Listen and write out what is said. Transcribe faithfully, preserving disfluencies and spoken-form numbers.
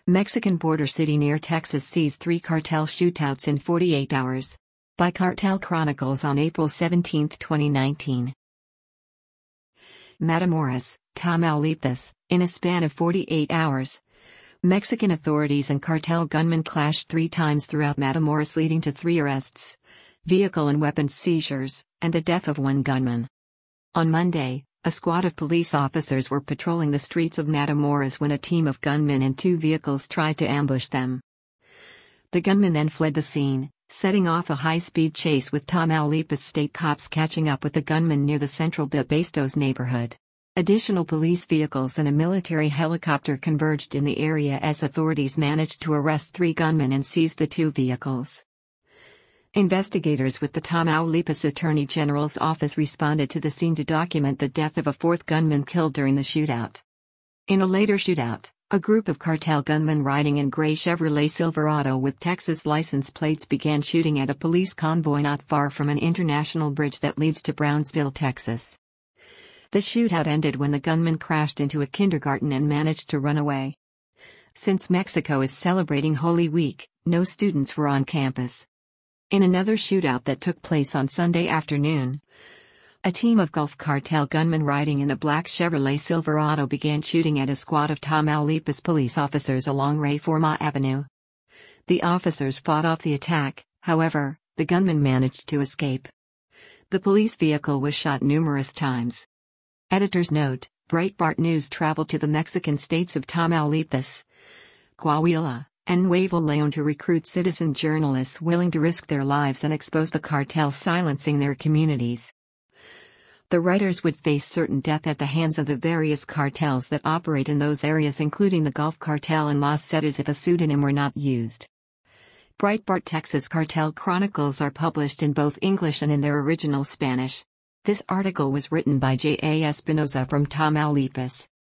Mexican border city near Texas sees three cartel shootouts in forty-eight hours. By Cartel Chronicles on April seventeenth, twenty nineteen. Matamoros, Tamaulipas, in a span of forty-eight hours. Mexican authorities and cartel gunmen clashed three times throughout Matamoros, leading to three arrests, vehicle and weapons seizures, and the death of one gunman. On Monday, a squad of police officers were patrolling the streets of Matamoros when a team of gunmen and two vehicles tried to ambush them. The gunmen then fled the scene, setting off a high-speed chase with Tamaulipas state cops catching up with the gunmen near the Central de Bastos neighborhood. Additional police vehicles and a military helicopter converged in the area as authorities managed to arrest three gunmen and seize the two vehicles. Investigators with the Tamaulipas Attorney General's office responded to the scene to document the death of a fourth gunman killed during the shootout. In a later shootout, a group of cartel gunmen riding in gray Chevrolet Silverado with Texas license plates began shooting at a police convoy not far from an international bridge that leads to Brownsville, Texas. The shootout ended when the gunman crashed into a kindergarten and managed to run away. Since Mexico is celebrating Holy Week, no students were on campus. In another shootout that took place on Sunday afternoon, a team of Gulf Cartel gunmen riding in a black Chevrolet Silverado began shooting at a squad of Tamaulipas police officers along Reforma Avenue. The officers fought off the attack, however, the gunmen managed to escape. The police vehicle was shot numerous times. Editor's note: Breitbart News traveled to the Mexican states of Tamaulipas, Coahuila, and Nuevo León to recruit citizen journalists willing to risk their lives and expose the cartels silencing their communities. The writers would face certain death at the hands of the various cartels that operate in those areas, including the Gulf Cartel and Los Zetas, if a pseudonym were not used. Breitbart Texas Cartel Chronicles are published in both English and in their original Spanish. This article was written by J A Espinoza from Tamaulipas.